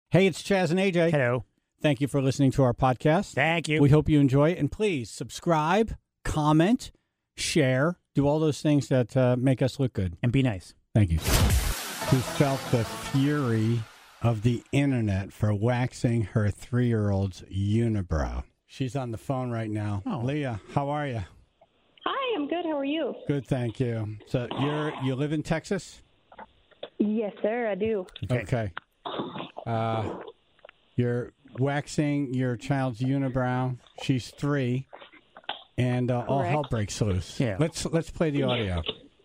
Hey, it's Chaz and AJ. Hello. Thank you for listening to our podcast. Thank you. We hope you enjoy it. And please subscribe, comment, share, do all those things that make us look good. And be nice. Thank you. Who felt the fury of the internet for waxing her 3-year-old's unibrow? She's on the phone right now. Oh. Leah, how are you? Hi, I'm good. How are you? Good, thank you. So you live in Texas? Yes, sir, I do. Okay. You're waxing your child's unibrow. She's 3, and all hell breaks loose. Yeah. Let's play the audio.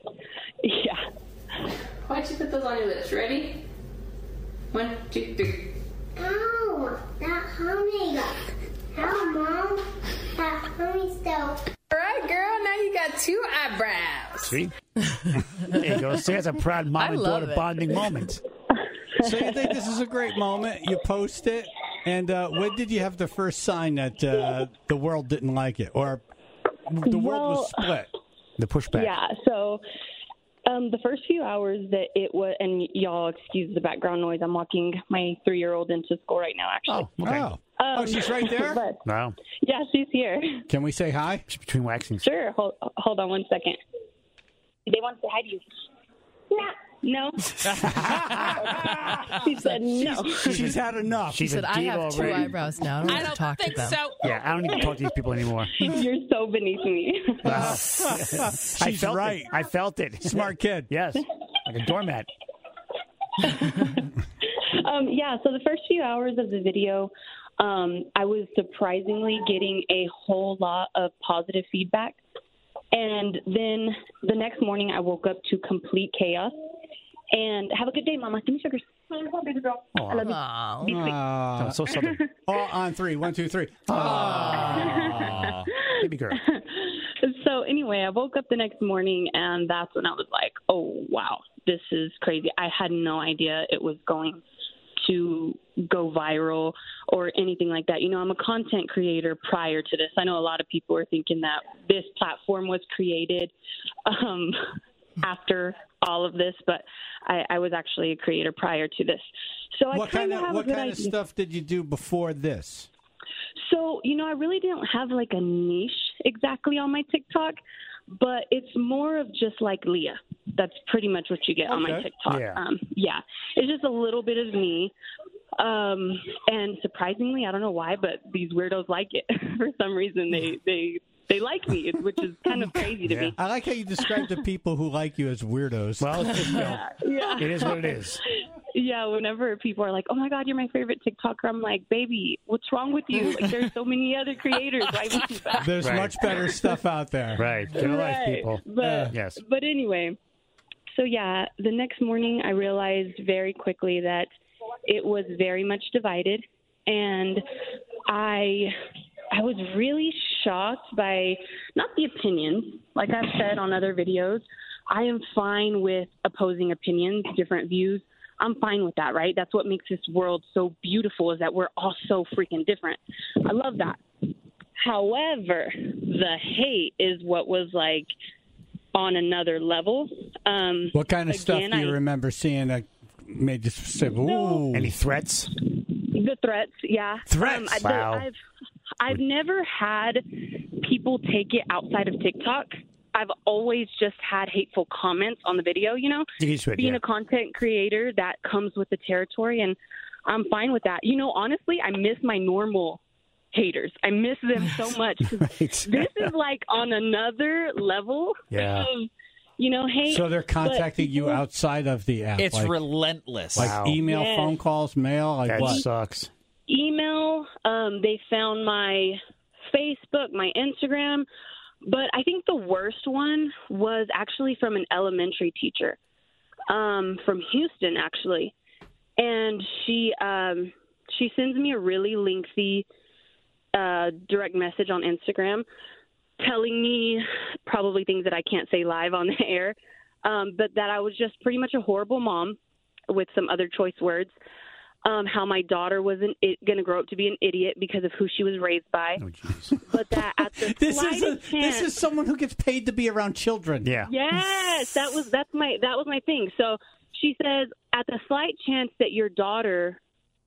Yeah. Why'd you put those on your lips? Ready? 1, 2, 3. Ow, that hurt me. How, Mom? That hurt me still. All right, girl. Now you got 2 eyebrows. See? There you go. See, that's a proud mom and daughter bonding moment. So you think this is a great moment? You post it, and when did you have the first sign that the world didn't like it, or the world was split? The pushback. Yeah, so the first few hours that it was, and y'all excuse the background noise, I'm walking my 3-year-old into school right now, actually. Oh, okay. Oh, she's right there? But, Wow. yeah, she's here. Can we say hi? She's between waxings. Sure, hold on one second. They want to say hi to you. No. She said no. She's had enough. She's said, a I diva have 2 already. eyebrows now. I don't want to talk to them. Yeah, I don't even talk to these people anymore. You're so beneath me. Wow. She's right. I felt it. Smart kid. Yes. Like a doormat. Yeah, so the first few hours of the video, I was surprisingly getting a whole lot of positive feedback. And then the next morning, I woke up to complete chaos. And have a good day, Mama. Give me sugars. I love you. Aw. Be sweet. Oh, so southern. All on 3. 1, 2, 3. Aw. Baby girl. So anyway, I woke up the next morning, and that's when I was like, oh, wow, this is crazy. I had no idea it was going to go viral or anything like that. You know, I'm a content creator prior to this. I know a lot of people are thinking that this platform was created after all of this, but I was actually a creator prior to this. So I kind of have a good idea. What kind of stuff did you do before this? So, you know, I really didn't have like a niche exactly on my TikTok, but it's more of just like Leah. That's pretty much what you get on my TikTok. Yeah. It's just a little bit of me. And surprisingly, I don't know why, but these weirdos like it. For some reason, they like me, which is kind of crazy to me. I like how you describe the people who like you as weirdos. Well, it's just, Yeah. it is what it is. Yeah, whenever people are like, oh, my God, you're my favorite TikToker, I'm like, baby, what's wrong with you? Like, there's so many other creators. Why would you back? There's much better stuff out there. Right. Generalize people. But, yes. But anyway, so yeah, the next morning I realized very quickly that it was very much divided, and I was really shocked by not the opinions. Like I've said on other videos, I am fine with opposing opinions, different views. I'm fine with that, right? That's what makes this world so beautiful, is that we're all so freaking different. I love that. However, the hate is what was like on another level. What kind of stuff do you remember seeing that made you say, ooh? Any threats? The threats, yeah. Threats? Wow. I've never had people take it outside of TikTok. I've always just had hateful comments on the video, you know? Being a content creator, that comes with the territory, and I'm fine with that. You know, honestly, I miss my normal haters. I miss them so much. Right. This is like on another level of, you know, hate. So they're contacting you outside of the app. It's like, relentless. Like email, phone calls, mail, like that what? Sucks. Email, they found my Facebook, my Instagram. But I think the worst one was actually from an elementary teacher from Houston, actually. And she sends me a really lengthy direct message on Instagram telling me probably things that I can't say live on the air, but that I was just pretty much a horrible mom with some other choice words. How my daughter was going to grow up to be an idiot because of who she was raised by. Oh, jeez. But that at the this is someone who gets paid to be around children. Yeah. Yes, that was my thing. So she says, at the slight chance that your daughter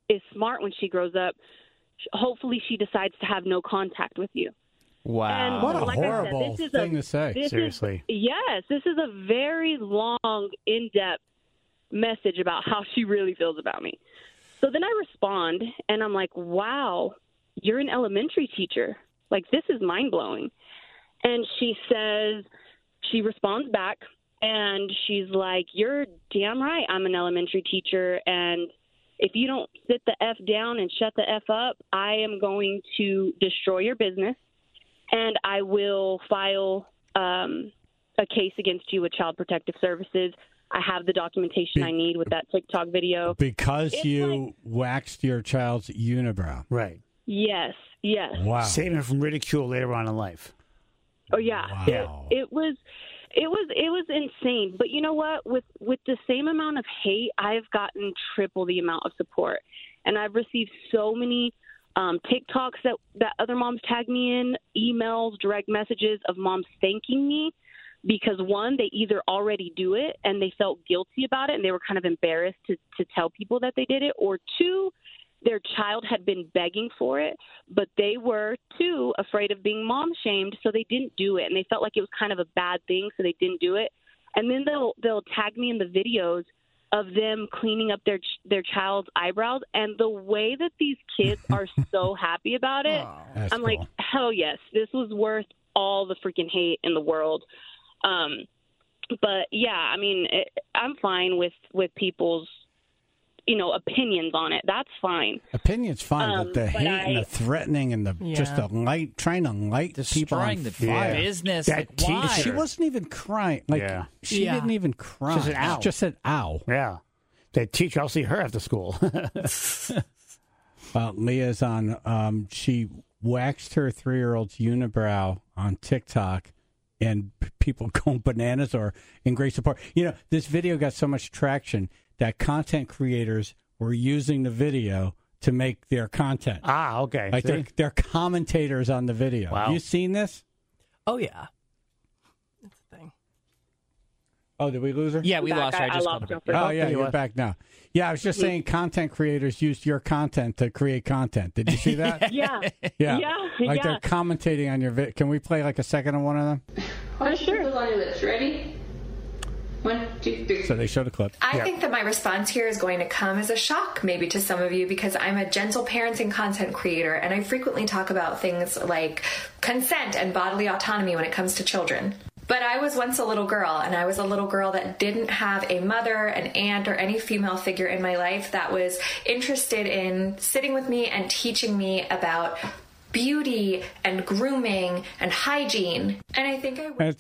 is smart when she grows up. Hopefully she decides to have no contact with you. Wow. And What a like horrible I said, this is thing to say. Seriously. Yes, this is a very long, in-depth message about how she really feels about me. So then I respond, and I'm like, wow, you're an elementary teacher. Like, this is mind-blowing. And she responds back, and she's like, you're damn right, I'm an elementary teacher, and if you don't sit the F down and shut the F up, I am going to destroy your business, and I will file a case against you with Child Protective Services. I have the documentation I need with that TikTok video. Because you waxed your child's unibrow. Right. Yes. Wow. Saving her from ridicule later on in life. Oh yeah. Wow. It was insane. But you know what? With the same amount of hate, I've gotten triple the amount of support, and I've received so many TikToks that other moms tag me in, emails, direct messages of moms thanking me. Because, one, they either already do it and they felt guilty about it and they were kind of embarrassed to tell people that they did it, or two, their child had been begging for it, but they were, too, afraid of being mom-shamed, so they didn't do it. And they felt like it was kind of a bad thing, so they didn't do it. And then they'll tag me in the videos of them cleaning up their child's eyebrows. And the way that these kids are so happy about it, I'm cool. Like, hell yes, this was worth all the freaking hate in the world. But yeah, I mean, I'm fine with people's, opinions on it. That's fine. Opinion's fine, but the hate and the threatening and just trying to light people on the fire. business. That like, why? She wasn't even crying. She didn't even cry. She said, ow. She just said, ow. Yeah. That teacher, I'll see her after school. Leah's on, she waxed her 3-year-old's unibrow on TikTok. And people going bananas or in great support. This video got so much traction that content creators were using the video to make their content. Ah, okay. Like they're commentators on the video. Wow. Have you seen this? Oh, yeah. That's the thing. Oh, did we lose her? Yeah, we lost her. I just called her. Oh, yeah, you're back now. Yeah, I was just saying content creators used your content to create content. Did you see that? Yeah. Like they're commentating on your video. Can we play like a second of one of them? Oh, sure. On your lips. Ready? 1, 2, 3. So they showed a clip. I think that my response here is going to come as a shock maybe to some of you, because I'm a gentle parenting content creator, and I frequently talk about things like consent and bodily autonomy when it comes to children. But I was once a little girl, and I was a little girl that didn't have a mother, an aunt, or any female figure in my life that was interested in sitting with me and teaching me about beauty and grooming and hygiene. And I think it's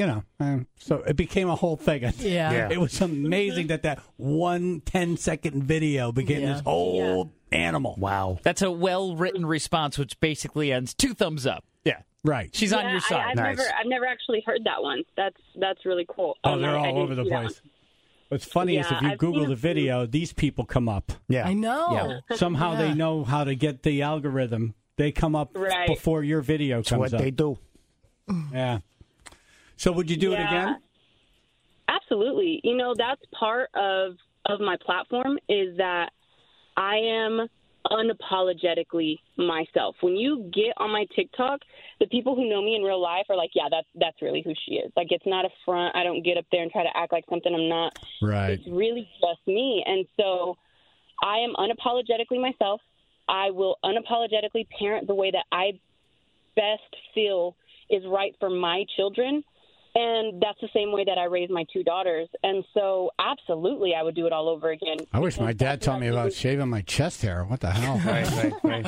so it became a whole thing. Yeah. It was amazing that 1 10-second video became this whole animal. Wow. That's a well-written response, which basically ends 2 thumbs up. Yeah. Right. She's on your side. I've never actually heard that one. That's really cool. Oh, they're all over the place. What's funny is if you Google the video, these people come up. Yeah. I know. Yeah. Somehow they know how to get the algorithm. They come up before your video comes up. That's what they do. Yeah. So would you do it again? Absolutely. That's part of my platform, is that I am unapologetically myself. When you get on my TikTok, the people who know me in real life are like, yeah, that's really who she is. Like, it's not a front. I don't get up there and try to act like something I'm not. Right. It's really just me. And so I am unapologetically myself. I will unapologetically parent the way that I best feel is right for my children. And that's the same way that I raised my 2 daughters. And so, absolutely, I would do it all over again. I wish my dad taught me about shaving my chest hair. What the hell? Right.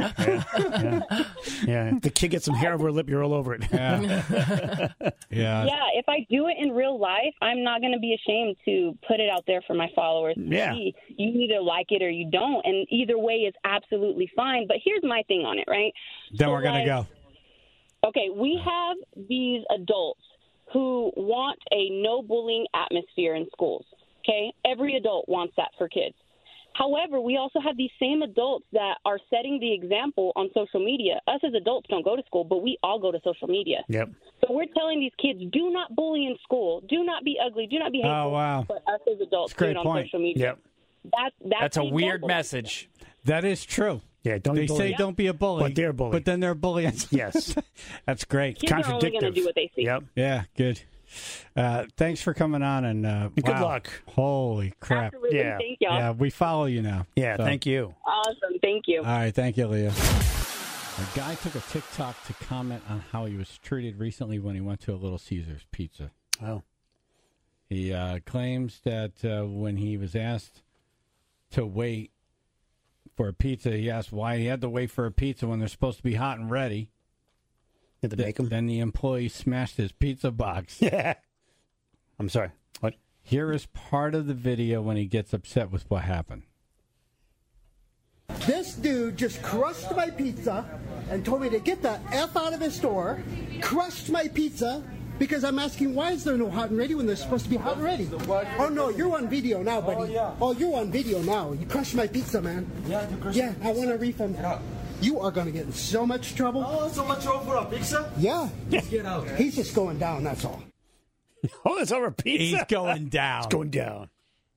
Yeah. If the kid gets some hair over her lip, you're all over it. Yeah. Yeah, if I do it in real life, I'm not going to be ashamed to put it out there for my followers to see. You either like it or you don't. And either way is absolutely fine. But here's my thing on it, right? Then we're going to go. Okay, we have these adults who want a no bullying atmosphere in schools, okay? Every adult wants that for kids. However, we also have these same adults that are setting the example on social media. Us as adults don't go to school, but we all go to social media. Yep. So we're telling these kids, do not bully in school. Do not be ugly. Do not be hateful. Oh, wow. But us as adults do it on social media. Yep. That's a weird message. That is true. Yeah, don't They be say bullied. don't be a bully. But they're bullied. But then they're bullies. Yes. That's great. Kids are only going to do what they see. Yep. Yeah, good. Thanks for coming on. And Good wow. luck. Holy crap. Absolutely. Yeah. Thank y'all. Yeah, we follow you now. Yeah, So- thank you. Awesome. Thank you. All right, thank you, Leah. A guy took a TikTok to comment on how he was treated recently when he went to a Little Caesars Pizza. Oh. He claims that when he was asked to wait for a pizza, he asked why he had to wait for a pizza when they're supposed to be hot and ready. Did they make them? Then the employee smashed his pizza box. Yeah. I'm sorry. What? Here is part of the video when he gets upset with what happened. This dude just crushed my pizza and told me to get the F out of his store, crushed my pizza, because I'm asking why is there no hot and ready when they're supposed to be hot and ready? Oh no, you're on video now, buddy. Oh, you're on video now. You crushed my pizza, man. Yeah, I want a refund. You are going to get in so much trouble. Oh, so much trouble for a pizza? Yeah. Just get out. He's just going down, that's all. Oh, it's over pizza? He's going down. It's going down.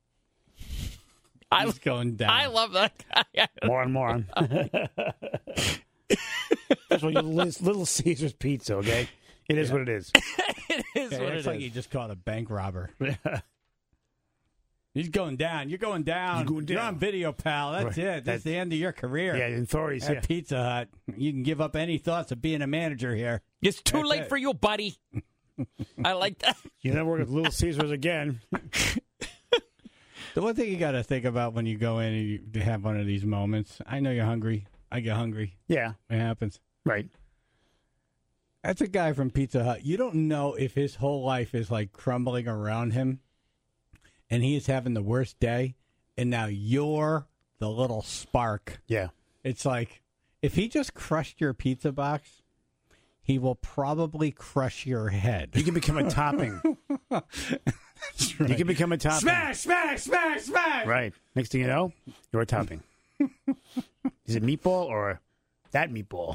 He's going down. I love that guy. More and more. That's what Little Caesars Pizza, okay? It is what it is. It is what it It's is. like he just caught a bank robber. He's going down. You're going down. You're going down. You're on video, pal. That's Right. it. That's the end of your career. Yeah, in authorities, At yeah. Pizza Hut. You can give up any thoughts of being a manager here. It's too That's late it. for you, buddy. I like that. You never work with Little Caesars again. The one thing you got to think about when you go in and you have one of these moments, I know you're hungry. I get hungry. Yeah. It happens. Right. That's a guy from Pizza Hut. You don't know if his whole life is like crumbling around him and he is having the worst day, and now you're the little spark. Yeah. It's like if he just crushed your pizza box, he will probably crush your head. You can become a topping. That's right. You can become a topping. Smash, smash, smash, smash. Right. Next thing you know, you're a topping. Is it meatball or that meatball?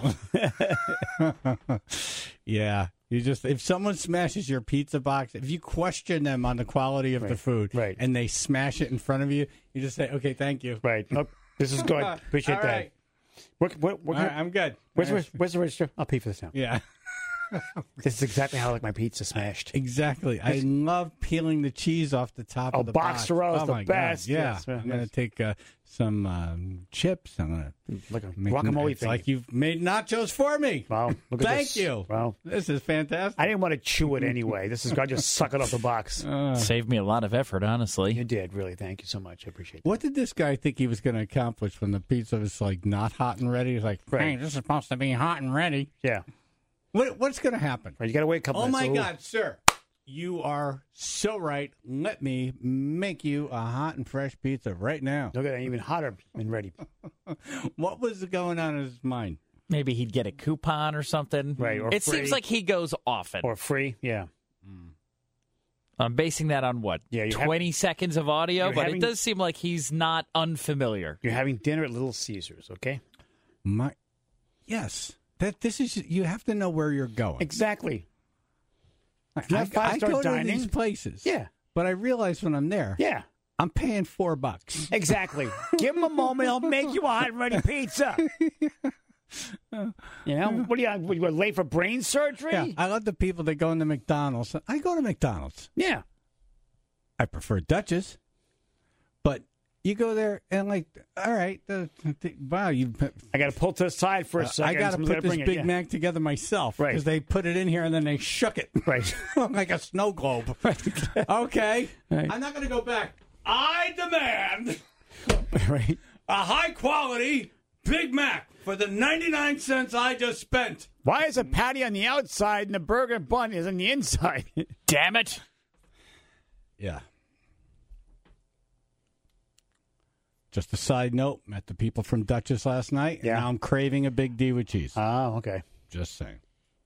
Yeah. You just, if someone smashes your pizza box, if you question them on the quality of the food, right. and they smash it in front of you, you just say, "Okay, thank you." Right. Oh, this is good. Appreciate All that. right. What All right, I'm good. Where's the register? I'll pay for this now. Yeah. This is exactly how I like my pizza smashed. Exactly. I love peeling the cheese off the top of the box. Box roll is Oh the my best. God. Yeah. Yes, I'm yes. going to take some chips. I'm going to Like a guacamole It's thing. like you've made nachos for me. Wow. Look at Thank this. you. Wow. This is fantastic. I didn't want to chew it anyway. This is I just suck it off the box. Saved me a lot of effort, honestly. You did, really. Thank you so much. I appreciate that. What did this guy think he was going to accomplish when the pizza was like not hot and ready? He's like, "Hey, Right. this is supposed to be hot and ready." Yeah. What's going to happen? Right, you got to wait a couple Oh minutes. my Ooh. God, sir. You are so right. Let me make you a hot and fresh pizza right now. Look at that, even hotter and ready. What was going on in his mind? Maybe he'd get a coupon or something. Right, or it free. seems like he goes often. Or free, yeah. I'm basing that on what? Yeah, 20 seconds of audio, you're but having- it does seem like he's not unfamiliar. You're having dinner at Little Caesars, okay? Yes. This is, you have to know where you're going. Exactly. I not five-star go dining. to these places. Yeah. But I realize when I'm there, Yeah. I'm paying $4. Exactly. Give him a moment. He'll make you a hot and ready pizza. You know, what are you late for brain surgery? Yeah, I love the people that go into McDonald's. I go to McDonald's. Yeah. I prefer Dutch's, but you go there and like, all right, wow, you. I got to pull to the side for a second. I got to Someone's put gotta this bring it, Big yeah. Mac together myself, Right. Because they put it in here and then they shook it, Right. like a snow globe. Okay, Right. I'm not going to go back. I demand Right. a high quality Big Mac for the 99 cents I just spent. Why is a patty on the outside and the burger bun is on the inside? Damn it. Yeah. Just a side note, met the people from Dutchess last night, and Yeah. now I'm craving a Big D with cheese. Oh, okay. Just saying.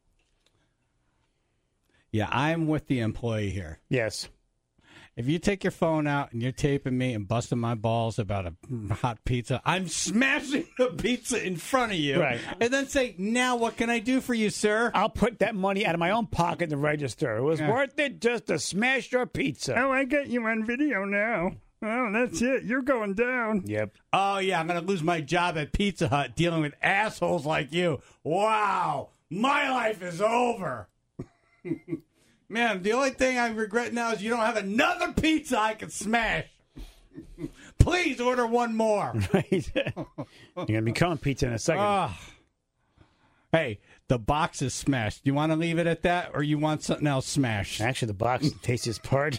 Yeah, I'm with the employee here. Yes. If you take your phone out and you're taping me and busting my balls about a hot pizza, I'm smashing the pizza in front of you. Right. And then say, now what can I do for you, sir? I'll put that money out of my own pocket in the register. It was worth it just to smash your pizza. Oh, I got you on video now. Well, that's it. You're going down. Yep. Oh, yeah, I'm going to lose my job at Pizza Hut dealing with assholes like you. Wow, my life is over. Man, the only thing I regret now is you don't have another pizza I can smash. Please order one more. Right. You're going to be calling pizza in a second. Hey, the box is smashed. You want to leave it at that, or you want something else smashed? Actually, the box is the tastiest part.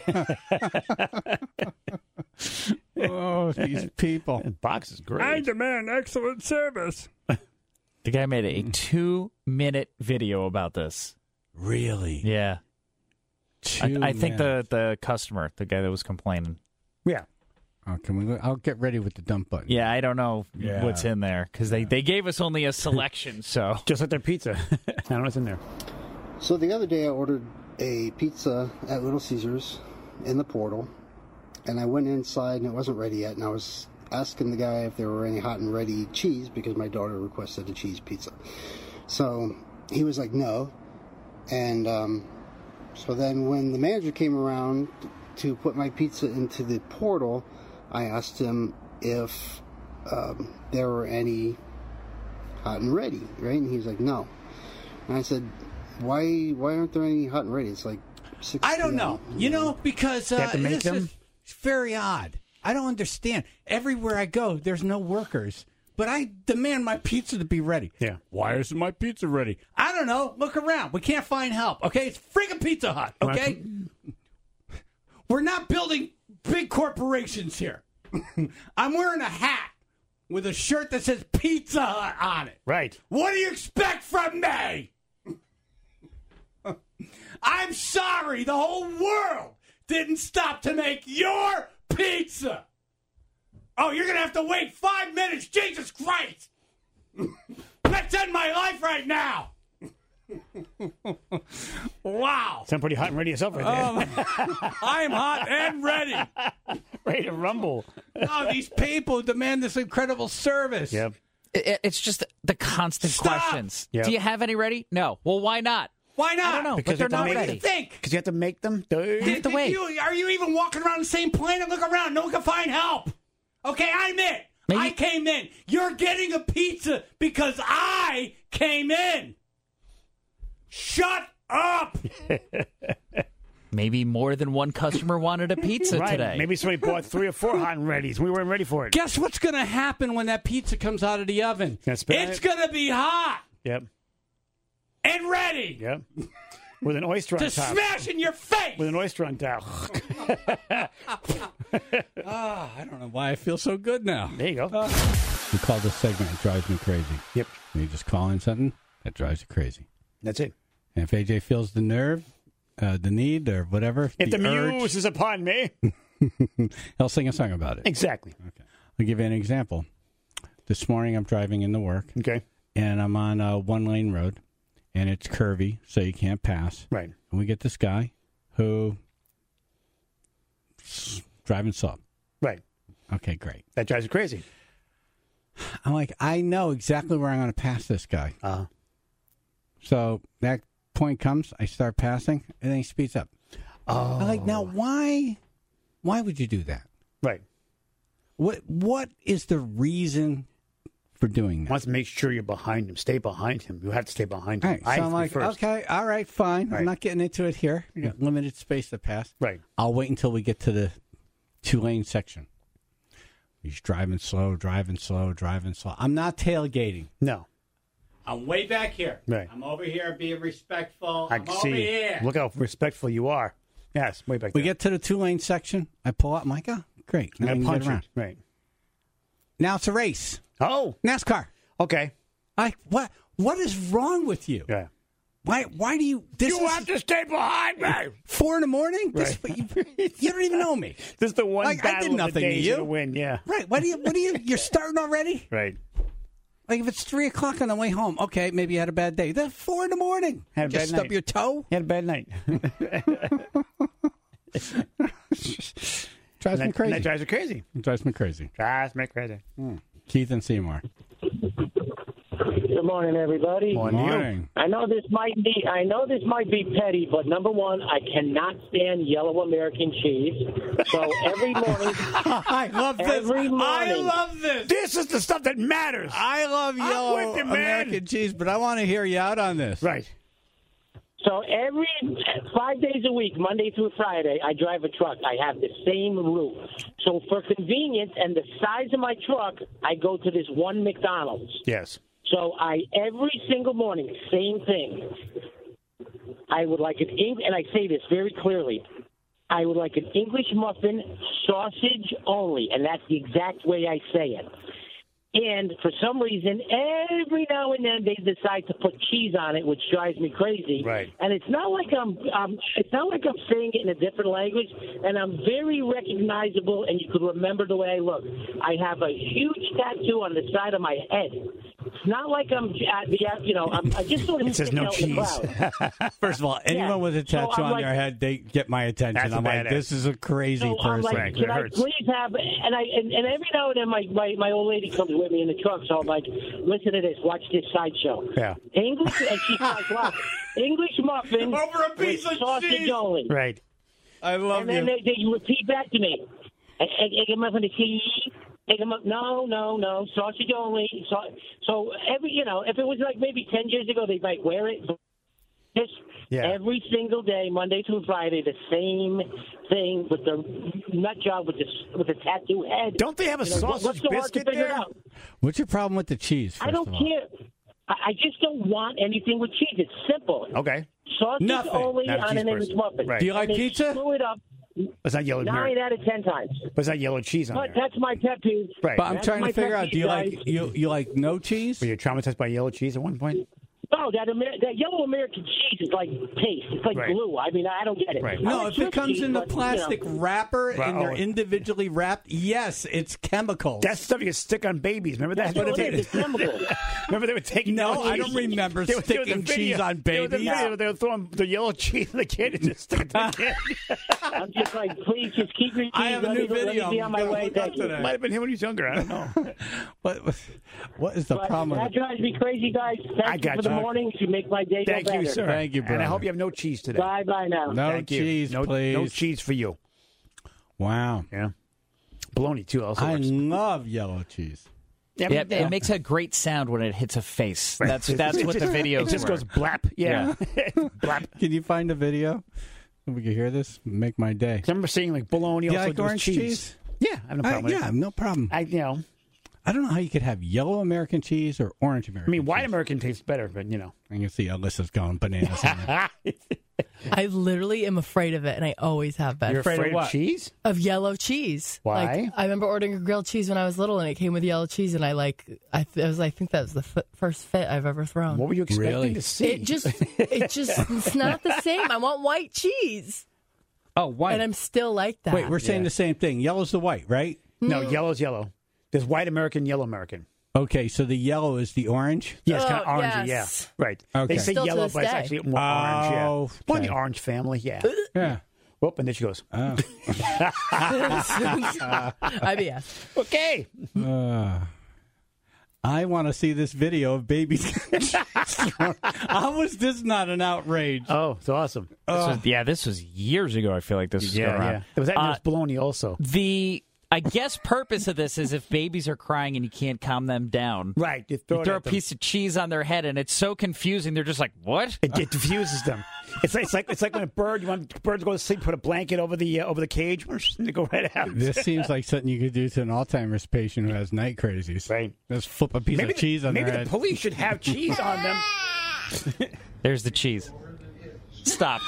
Oh, these people. The box is great. I demand excellent service. The guy made a 2-minute video about this. Really? Yeah. I think the customer, the guy that was complaining. Yeah. Oh, I'll get ready with the dump button. Yeah, I don't know what's in there because they gave us only a selection. So just like their pizza. I don't know what's in there. So the other day I ordered a pizza at Little Caesars in the portal, and I went inside and it wasn't ready yet, and I was asking the guy if there were any hot and ready cheese because my daughter requested a cheese pizza. So he was like, no. And so then when the manager came around to put my pizza into the portal, I asked him if there were any hot and ready, right? And he was like, no. And I said, why aren't there any hot and ready? It's like 6 I don't know. You know, because this is very odd. I don't understand. Everywhere I go, there's no workers. But I demand my pizza to be ready. Yeah. Why isn't my pizza ready? I don't know. Look around. We can't find help. Okay? It's freaking Pizza Hut. Okay? We're not building big corporations here. I'm wearing a hat with a shirt that says Pizza Hut on it. Right. What do you expect from me? I'm sorry. The whole world didn't stop to make your pizza. Oh, you're going to have to wait 5 minutes. Jesus Christ. Let's end my life right now. Wow. Sound pretty hot and ready yourself right there. I'm hot and ready. Ready to rumble. Oh, these people demand this incredible service. Yep. it's just the constant questions. Yep. Do you have any ready? No. Well, why not? Why not? I don't know, Because but they're you have not to ready. make Think. Because you have to make them. You have to wait. Are you even walking around the same planet? Look around. No one can find help. Okay, I'm it. Maybe- I came in. You're getting a pizza because I came in. Shut up. Maybe more than one customer wanted a pizza Right. today. Maybe somebody bought 3 or 4 hot and readies. We weren't ready for it. Guess what's going to happen when that pizza comes out of the oven? Gonna spit on It's it? going to be hot Yep. and ready Yep. With an oyster on to top. smash in your face. With an oyster on top. I don't know why I feel so good now. There you go. We call this segment, It Drives Me Crazy. Yep. You just call in something that drives you crazy. That's it. And if AJ feels the nerve, the need, or whatever, If the urge, muse is upon me. he'll sing a song about it. Exactly. Okay. I'll give you an example. This morning I'm driving into work, Okay. and I'm on a one-lane road, and it's curvy, so you can't pass. Right. And we get this guy who driving slow. Right. Okay, great. That drives you crazy. I'm like, I know exactly where I'm going to pass this guy. Uh-huh. So that point comes, I start passing, and then he speeds up. Oh. I'm like, now why would you do that? Right. What is the reason for doing that? Wants to make sure you're behind him. Stay behind him. You have to stay behind him. All right, I so have I'm to be like, first. okay, all right, fine. Right. I'm not getting into it here. Yeah. Limited space to pass. Right. I'll wait until we get to the 2-lane section. He's driving slow. I'm not tailgating. No. I'm way back here. Right. I'm over here being respectful. I I'm can over see. here. Look how respectful you are. Yes, way back We there. get to the 2-lane section. I pull up. I'm like, oh, great. You Now I got can punch get around. it. Right. Now it's a race. Oh. NASCAR. Okay. What is wrong with you? Yeah. Why do you... This You have to stay behind me. 4 in the morning? Right. You don't even know me. This is the one Like, I battle did of the nothing to days you. to win. Yeah. Right. What do you... You're starting already? Right. Like, if it's 3 o'clock on the way home, okay, maybe you had a bad day. Then 4 in the morning. Had a Just bad stub night. your toe? You had a bad night. Drives me crazy. That drives you crazy. It drives me crazy. Drives me crazy. Keith and Seymour. Good morning, everybody. Morning. I know this might be petty, but number one, I cannot stand yellow American cheese. So every morning, I love this. Every morning, I love this. This is the stuff that matters. I love yellow with you, man. American cheese, but I want to hear you out on this. Right. So every 5 days a week, Monday through Friday, I drive a truck. I have the same route. So for convenience and the size of my truck, I go to this one McDonald's. Yes. So every single morning, same thing. I would like and I say this very clearly, I would like an English muffin, sausage only, and that's the exact way I say it. And for some reason, every now and then they decide to put cheese on it, which drives me crazy. Right. And it's not like I'm saying it in a different language, and I'm very recognizable, and you could remember the way I look. I have a huge tattoo on the side of my head. It's not like I just sort of it says no cheese. First of all, anyone with a tattoo on their head, they get my attention. That's I'm like, badass. this is a crazy So I'm person. like, can I please have? And every now and then my old lady comes with me in the truck, so I'm like, listen to this, watch this sideshow. Yeah. English, and she's like, wow, English muffin over a piece with of sausage cheese. only. Right. I love And then they repeat back to me, egg muffin, cheese. No, sausage only. So if it was like maybe 10 years ago, they might wear it. Every single day, Monday through Friday, the same thing with the nut job with the tattoo head. Don't they have a sausage what's so hard to biscuit figure there? out? What's your problem with the cheese? I don't care. I just don't want anything with cheese. It's simple. Okay. Sausage Nothing. only Not a on an cheese English person. muffin. Right. Do you like And they pizza? Screw it up. It's not yellow. 9 out of 10 times. But it's not yellow cheese on But there. that's my pet peeve. Right. But I'm That's trying my to figure pet out, do you peeve, like guys. you like no cheese? Were you traumatized by yellow cheese at one point? No, that yellow American cheese is like paste. It's like Right. glue. I mean, I don't get it. Right. I No, like if it Swiss comes cheese, in the but, plastic wrapper and they're Oh. individually wrapped, yes, it's chemicals. That's stuff you can stick on babies. Remember that? That's what it is. It's chemical. Remember they were taking No, yellow I cheese? don't remember There was a sticking video- cheese on there was a babies. video, they were throwing the yellow cheese in the kid and just stick it to the kid. I'm just like, please, just keep your cheese. I have a new Let me video. be on my I'm way. gonna look up Thank you. today. Might have been him when he was younger. I don't know. What is the But problem that with it? drives me crazy, guys. I Thank you got for the you. mornings. You make my day go Thank better. you, sir. Thank you, And I brother. hope you have no cheese today. Bye now. No Thank you. cheese, no, please. No cheese for you. Wow. Yeah. Bologna, too. Also I works. love yellow cheese. Yeah, it makes a great sound when it hits a face. That's what the videos It just were. goes blap. Yeah. Blap. Can you find a video? We can hear this. Make my day. I remember seeing like bologna Do you also like with orange cheese? Yeah, I have no problem with yeah, it. no problem. I don't know how you could have yellow American cheese or orange American I mean, white cheese. American tastes better, but you know. I can see Alyssa's going bananas. On it. I literally am afraid of it, and I always have been. You're afraid of cheese? Of yellow cheese. Why? Like, I remember ordering a grilled cheese when I was little, and it came with yellow cheese, and I think that was the first fit I've ever thrown. What were you expecting to see? It's not the same. I want white cheese. Oh, white. And I'm still like that. Wait, we're saying the same thing. Yellow's the white, right? No, yellow's yellow. There's white American, yellow American. Okay, so the yellow is the orange? Yeah, it's kind of orangey, yes. yeah. Right. Okay. They say Still to yellow, this but it's day. actually more orange, yeah. Oh, More in okay. the orange family, yeah. Yeah. Whoop, and there she goes. Oh. IBS. Okay. I want to see this video of babies. How was this not an outrage? Oh, it's awesome. This was years ago. I feel like this was going around. Yeah. There was that and there was bologna also. I guess purpose of this is if babies are crying and you can't calm them down. Right. You throw it a at them. piece of cheese on their head, and it's so confusing. They're just like, "What?" It diffuses them. It's like when a bird, you want a bird to go to sleep, put a blanket over the cage, and they go right out. This seems like something you could do to an Alzheimer's patient who has night crazies. Right. Just flip a piece of cheese on their Maybe head. the police should have cheese on them. There's the cheese. Stopped.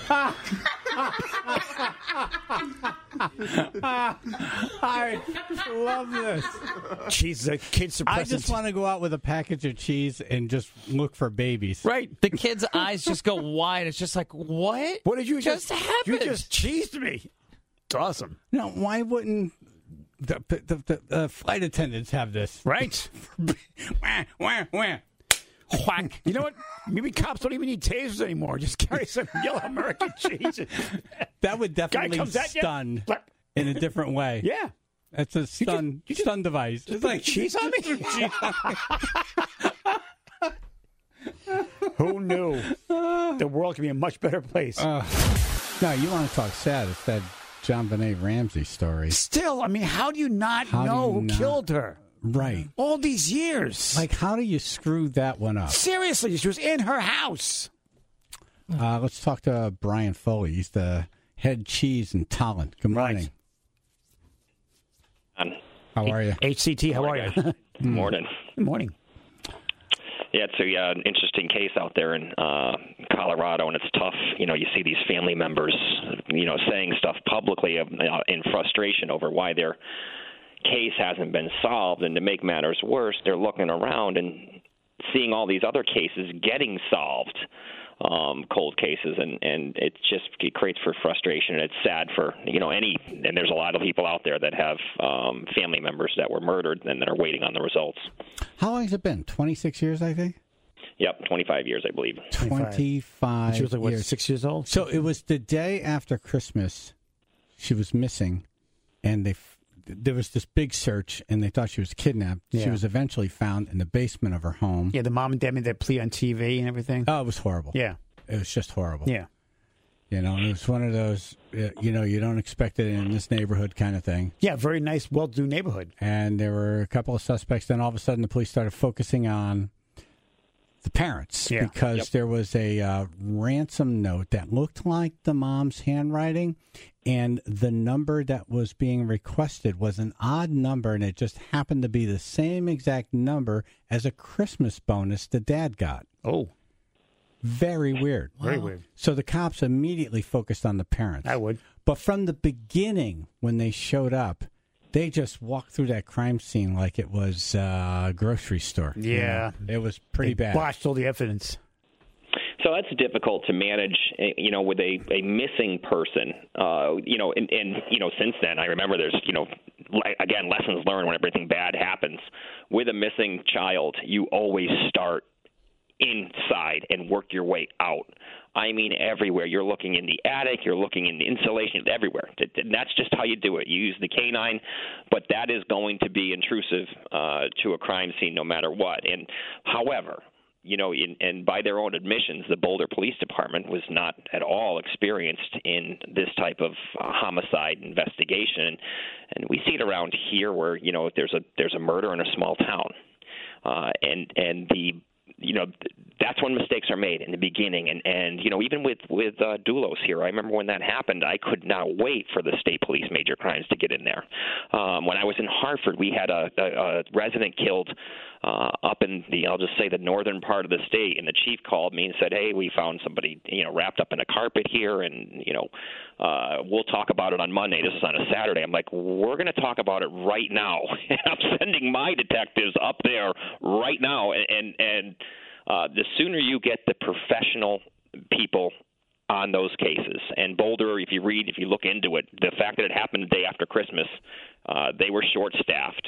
I love this. Cheese is a kid suppressant. I just want to go out with a package of cheese and just look for babies. Right. The kid's eyes just go wide. It's just like, what? What did you just happen? You just cheesed me. It's awesome. Now, why wouldn't the flight attendants have this? Right. Wah, wah. Whack. You know what? Maybe cops don't even need tasers anymore. Just carry some yellow American cheese. That would definitely comes at you. stun in a different way. Yeah. That's a stun device. It's like cheese on me? Who knew? The world could be a much better place. No, you want to talk sad. It's that John Benet Ramsey story. Still, I mean, how do you not know who killed her? Right. All these years. Like, how do you screw that one up? Seriously, she was in her house. Let's talk to Brian Foley. He's the head cheese in Tolland. Good morning. How are you? HCT, how are you? Good morning. Good morning. Yeah, it's an interesting case out there in Colorado, and it's tough. You know, you see these family members, saying stuff publicly in frustration over why their case hasn't been solved. And to make matters worse, they're looking around and seeing all these other cases getting solved, cold cases, and it creates for frustration. And it's sad for, and there's a lot of people out there that have family members that were murdered and that are waiting on the results. How long has it been? 26 years, I think? Yep, 25 years, I believe. 25 She was like, what, years. 6 years old? So it was the day after Christmas. She was missing, and there was this big search, and they thought she was kidnapped. Yeah. She was eventually found in the basement of her home. Yeah, the mom and dad made that plea on TV and everything. Oh, it was horrible. Yeah. It was just horrible. Yeah. It was one of those, you don't expect it in this neighborhood kind of thing. Yeah, very nice, well-to-do neighborhood. And there were a couple of suspects. Then all of a sudden, the police started focusing on the parents because there was a ransom note that looked like the mom's handwriting, and the number that was being requested was an odd number, and it just happened to be the same exact number as a Christmas bonus the dad got. Oh. Very weird. Very weird. So the cops immediately focused on the parents. I would. But from the beginning, when they showed up, they just walked through that crime scene like it was a grocery store. Yeah. It was pretty bad. Botched all the evidence. So that's difficult to manage, with a missing person, and since then, I remember there's, again, lessons learned when everything bad happens. With a missing child, you always start inside and work your way out. I mean, everywhere. You're looking in the attic, you're looking in the insulation, everywhere. And that's just how you do it. You use the canine, but that is going to be intrusive to a crime scene no matter what. And however, and by their own admissions, the Boulder Police Department was not at all experienced in this type of homicide investigation. And we see it around here where, there's a murder in a small town. That's when mistakes are made in the beginning. And even with Doulos here, I remember when that happened, I could not wait for the state police major crimes to get in there. When I was in Hartford, we had a resident killed up in I'll just say the northern part of the state, and the chief called me and said, hey, we found somebody, wrapped up in a carpet here, and, we'll talk about it on Monday. This is on a Saturday. I'm like, we're going to talk about it right now. I'm sending my detectives up there right now, and the sooner you get the professional people on those cases. And Boulder, if you look into it, the fact that it happened the day after Christmas, they were short-staffed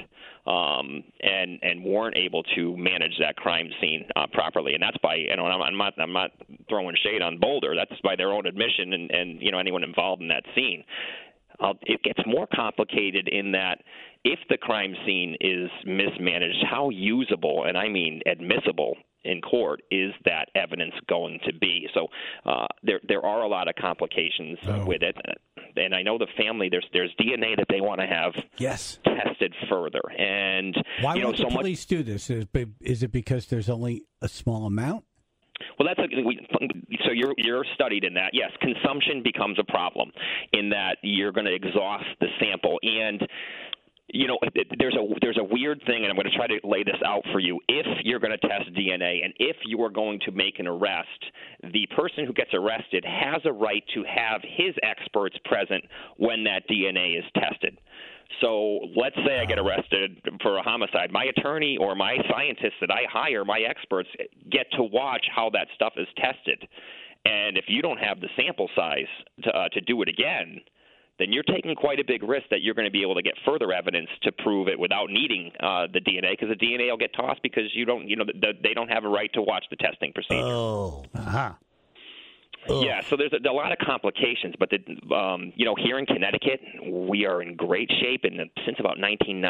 and weren't able to manage that crime scene properly. And that's by, I'm not throwing shade on Boulder. That's by their own admission and anyone involved in that scene. It gets more complicated in that if the crime scene is mismanaged, how usable, and I mean admissible, in court is that evidence going to be? So there are a lot of complications with it, and I know the family. There's DNA that they want to have tested further. And why would the police do this? Is it because there's only a small amount? Well, so you're studied in that. Yes, consumption becomes a problem in that you're going to exhaust the sample. And there's a weird thing, and I'm going to try to lay this out for you. If you're going to test DNA and if you are going to make an arrest, the person who gets arrested has a right to have his experts present when that DNA is tested. So let's say I get arrested for a homicide. My attorney or my scientists that I hire, my experts, get to watch how that stuff is tested. And if you don't have the sample size to do it again, then you're taking quite a big risk that you're going to be able to get further evidence to prove it without needing the DNA, because the DNA will get tossed because they don't have a right to watch the testing procedure. Oh, Yeah, so there's a lot of complications, but here in Connecticut, we are in great shape. And since about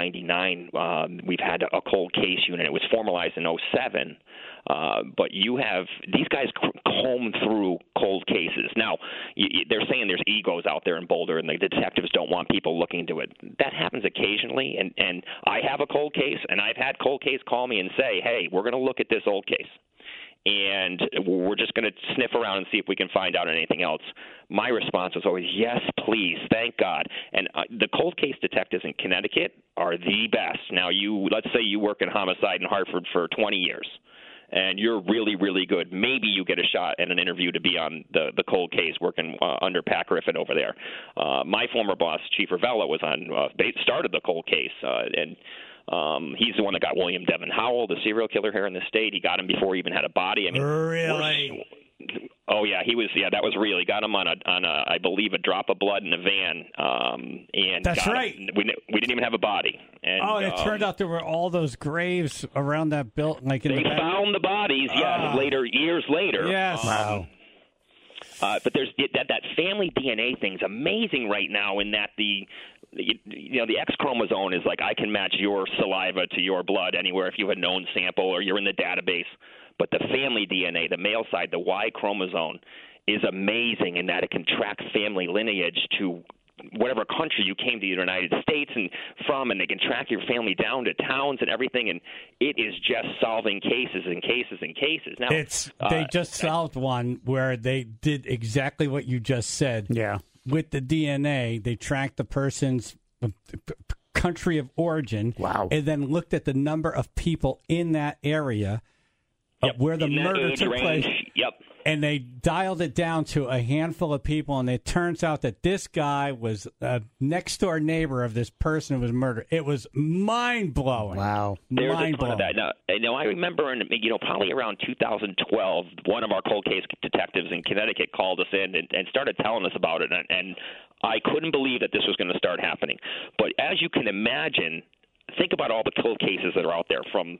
1999, we've had a cold case unit. It was formalized in 2007. But you have these guys comb through cold cases. Now, they're saying there's egos out there in Boulder, and the detectives don't want people looking into it. That happens occasionally, and I have a cold case, and I've had cold case call me and say, hey, we're going to look at this old case. And we're just going to sniff around and see if we can find out anything else. My response was always, yes, please, thank God. And the cold case detectives in Connecticut are the best. Now, let's say you work in homicide in Hartford for 20 years, and you're really, really good. Maybe you get a shot at an interview to be on the cold case working under Pat Griffin over there. My former boss, Chief Ravella, was started the cold case, and he's the one that got William Devin Howell, the serial killer here in the state. He got him before he even had a body. I mean, really? Oh yeah, he was. Yeah, that was real. He got him on I believe a drop of blood in a van. And that's right. We didn't even have a body. And, it turned out there were all those graves around that building. Like they found the bodies. Yes, years later. Yes. Wow. But there's that family DNA thing's amazing right now in that the X chromosome is like I can match your saliva to your blood anywhere if you had known sample or you're in the database. But the family DNA, the male side, the Y chromosome, is amazing in that it can track family lineage to whatever country you came to the United States and they can track your family down to towns and everything, and it is just solving cases and cases and cases. Now, they just solved one where they did exactly what you just said. Yeah. With the DNA, they tracked the person's country of origin. Wow. And then looked at the number of people in that area where the murder took place. Yep. And they dialed it down to a handful of people, and it turns out that this guy was a next-door neighbor of this person who was murdered. It was mind-blowing. Wow. There's a ton of that. Now, I remember, probably around 2012, one of our cold case detectives in Connecticut called us in and started telling us about it, and I couldn't believe that this was going to start happening. But as you can imagine, think about all the cold cases that are out there from,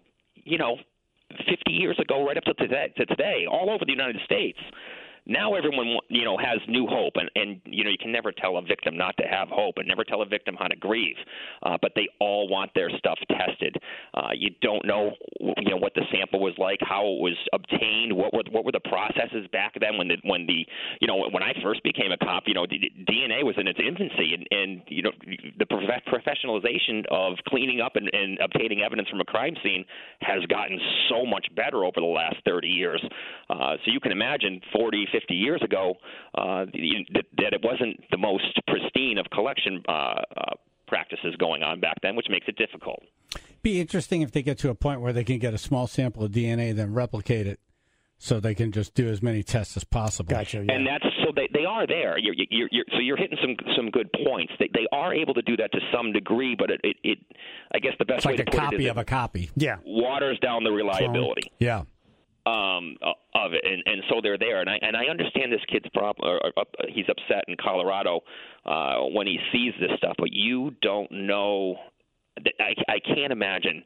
50 years ago right up to today, all over the United States. Now everyone, has new hope, and you can never tell a victim not to have hope and never tell a victim how to grieve, but they all want their stuff tested. You don't know, what the sample was like, how it was obtained, what were the processes back then when I first became a cop, DNA was in its infancy, and the professionalization of cleaning up and obtaining evidence from a crime scene has gotten so much better over the last 30 years. So you can imagine 40, 50 years ago that it wasn't the most pristine of collection practices going on back then, which makes it difficult. Be interesting if they get to a point where they can get a small sample of DNA, then replicate it, so they can just do as many tests as possible. Gotcha. Yeah. And that's so they are there. You're hitting some good points. They are able to do that to some degree, but it I guess the best way to put it is like a copy of a copy. Yeah, waters down the reliability. Yeah. Of it, and so they're there, and I understand this kid's problem. He's upset in Colorado when he sees this stuff, but you don't know. I can't imagine.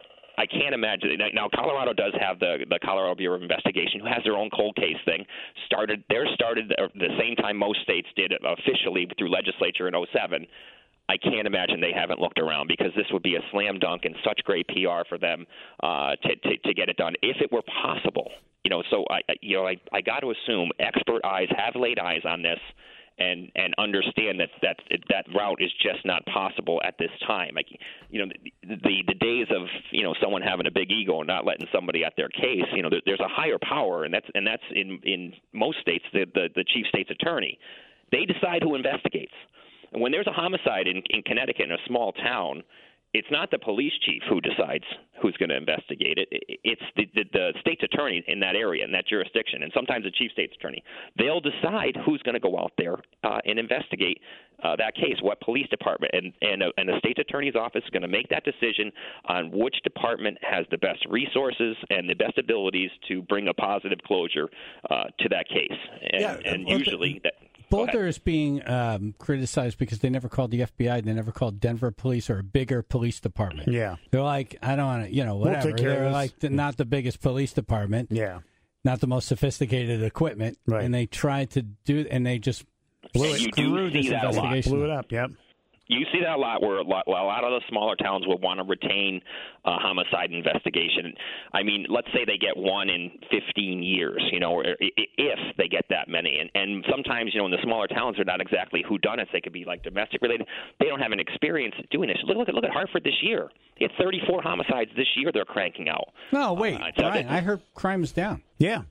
Now, Colorado does have the Colorado Bureau of Investigation, who has their own cold case thing. Started the same time most states did officially through legislature in 2007. I can't imagine they haven't looked around, because this would be a slam dunk and such great PR for them to get it done if it were possible. So I got to assume expert eyes have laid eyes on this and understand that route is just not possible at this time. The days of someone having a big ego and not letting somebody at their case. There's a higher power, and that's in most states the chief state's attorney. They decide who investigates. And when there's a homicide in Connecticut in a small town, it's not the police chief who decides who's going to investigate it. It's the state's attorney in that area, in that jurisdiction, and sometimes the chief state's attorney. They'll decide who's going to go out there and investigate that case, what police department. And the state's attorney's office is going to make that decision on which department has the best resources and the best abilities to bring a positive closure to that case. And usually that... Boulder is being criticized because they never called the FBI, they never called Denver police or a bigger police department. Yeah. They're like, I don't want to, whatever. We'll take care They're of like not the biggest police department. Yeah. not the most sophisticated equipment, Right. and they tried to do, and they just blew You it. do Screwed see this that a lot. investigation. Blew it up. Yep. You see that a lot where a lot of the smaller towns will want to retain a homicide investigation. I mean, let's say they get one in 15 years, or if they get that many. And sometimes, in the smaller towns, they're not exactly whodunits. They could be like domestic related. They don't have an experience doing this. Look at Hartford this year. They had 34 homicides this year they're cranking out. No, wait, Brian, I heard crime is down. Yeah.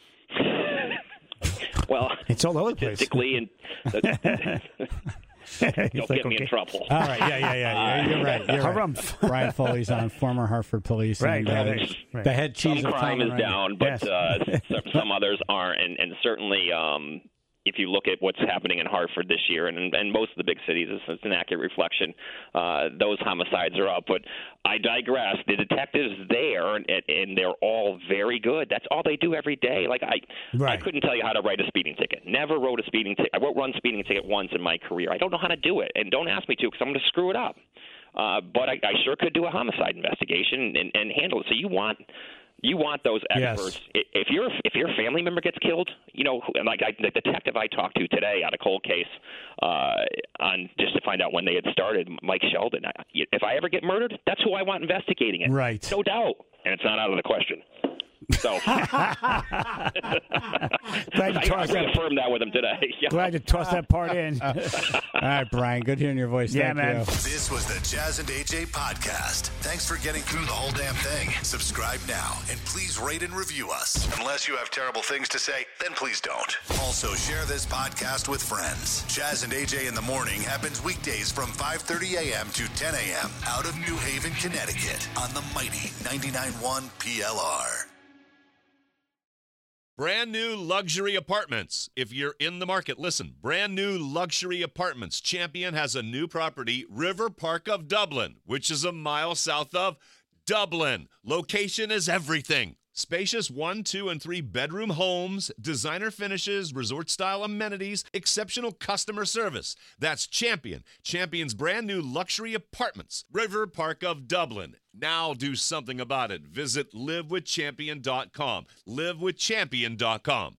Well, it's all over the place. Statistically and don't get me in trouble. All right, yeah. You're right. Right. Brian Foley's on, former Hartford Police. Right, and, right. The head cheese some of crime is right down, but some others aren't, and certainly if you look at what's happening in Hartford this year and most of the big cities, it's an accurate reflection. Those homicides are up, but I digress. The detectives there, and they're all very good. That's all they do every day. Like I couldn't tell you how to write a speeding ticket. Never wrote a speeding ticket. I wrote one speeding ticket once in my career. I don't know how to do it, and don't ask me to because I'm going to screw it up. But I sure could do a homicide investigation and handle it. So you want those experts. Yes. If your family member gets killed, like the detective I talked to today on a cold case, on just to find out when they had started, Mike Sheldon. If I ever get murdered, that's who I want investigating it. Right. No doubt, and it's not out of the question. So I reaffirmed that with him today. Glad to toss that part in. All right, Brian. Good hearing your voice. Yeah, Thank man. you. This was the Jazz and AJ podcast. Thanks for getting through the whole damn thing. Subscribe now and please rate and review us. Unless you have terrible things to say, then please don't. Also, share this podcast with friends. Jazz and AJ in the Morning happens weekdays from 5:30 a.m. to 10 a.m. out of New Haven, Connecticut on the mighty 99.1 PLR. Brand new luxury apartments. If you're in the market, listen. Brand new luxury apartments. Champion has a new property, River Park of Dublin, which is a mile south of Dublin. Location is everything. Spacious 1, 2, and 3 bedroom homes, designer finishes, resort-style amenities, exceptional customer service. That's Champion. Champion's brand new luxury apartments, River Park of Dublin. Now do something about it. Visit livewithchampion.com. livewithchampion.com.